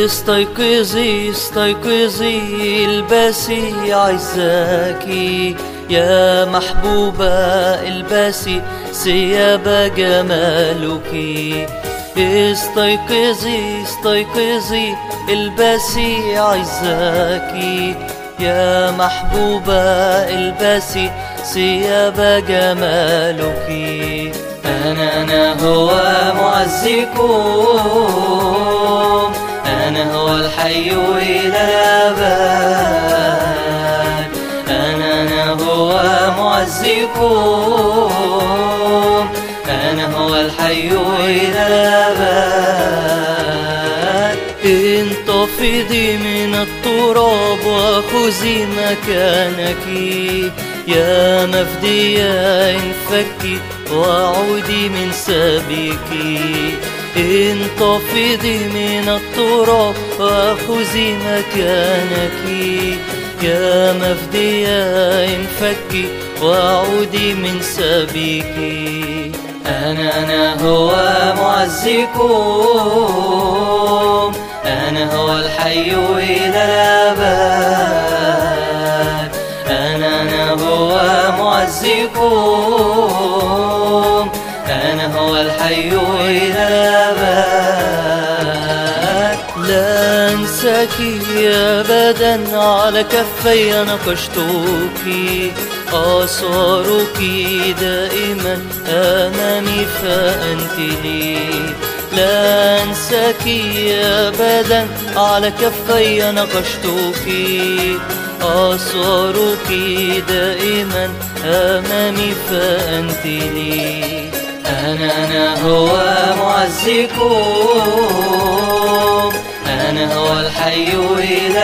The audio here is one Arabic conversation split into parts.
استيقظي استيقظي البسي عزاكي يا محبوبة، البسي ثياب جمالك. استيقظي استيقظي البسي عزاكي يا محبوبة، البسي ثياب جمالك. أنا هو معزكم، أنا هو الحي إلى الأبد. أنا هو معزكم، أنا هو الحي إلى الأبد. انتفضي من التراب وخذي مكانك يا مفدية، انفكي وعودي من سبيك. انتفضي من التراب وخذي مكانك يا مفدية، انفكي وعودي من سبيك. أنا هو معزكم، أنا هو الحي إلى الأبد. أنا هو معزكم، أنا هو الحي إلى الأبد. لا أنساك أبدا، على كفي نقشتك، آثارك دائما أمامي فأنت لي. لا أنساك أبدا، على كفي نقشتك، آثارك دائما أمامي فأنت لي. أنا هو معزكم، أنا هو الحي إلى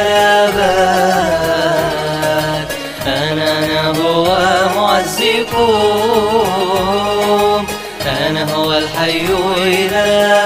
الأبد. أنا هو معزكم، أنا هو الحي إلى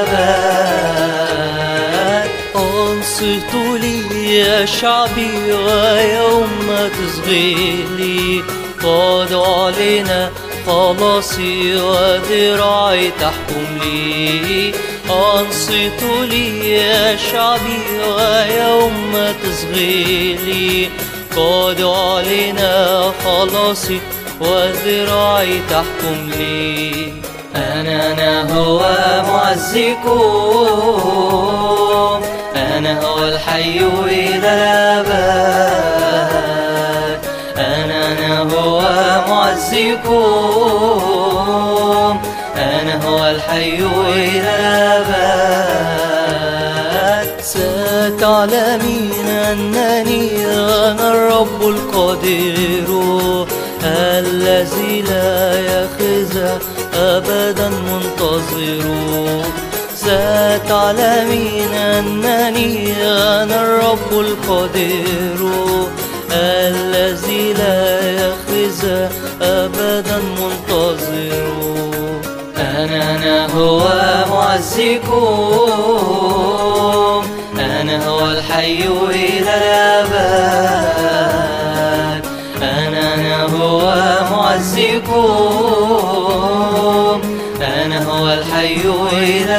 الأبد. أنصتوا لي يا شعبي ويوم تصغيلي، قد علينا خلاصي وذراعي تحكم لي. أنصتوا لي يا شعبي ويوم تصغيلي، قد علينا خلاصي وذراعي تحكم لي. أنا هو معزكم، أنا هو الحي إلى الأبد. أنا هو معزكم، أنا هو الحي إلى الأبد. ستعلمين أنني أنا الرب القدير، الذي لا يخزى أبدا منتظر. ستعلمين أنني أنا الرب القدير، الذي لا يخزى أبدا منتظر. أنا هو معزكم، أنا هو الحي إلى الأبد. أنا هو معزكم، أنا هو الحي إلى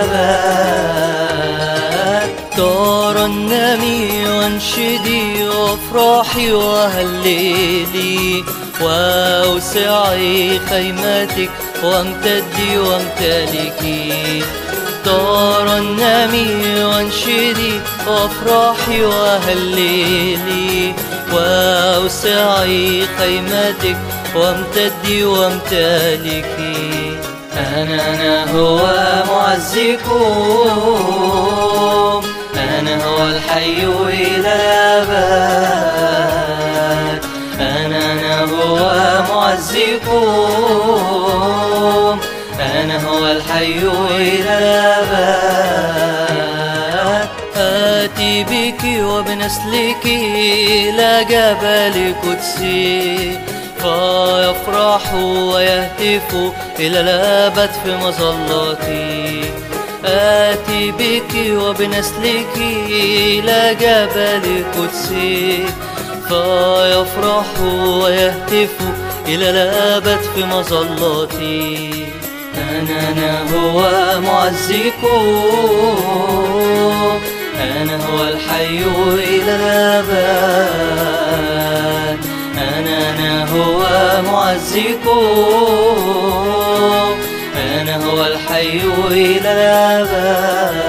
الأبد. ترنمي وانشدي وافرحي وهللي، وأوسعي خيمتك وامتدي وامتلكي. ترنمي وانشدي وافرحي وهللي، وأوسعي خيمتك وامتدي وامتلكي. أنا هو معزكم، أنا هو الحي إلى الأبد. أنا هو معزكم، أنا هو الحي إلى الأبد. آتي بك وبنسلك إلى جبل قدسي، فيفرحوا ويهتفوا إلى الأبد في مظلتي. آتي بك وبنسلك إلى جبل قدسي، فيفرحوا ويهتفوا إلى الأبد في مظلتي. أنا هو معزكم، أنا هو الحي إلى الأبد، أنا هو معزكم، أنا هو الحي إلى الأبد،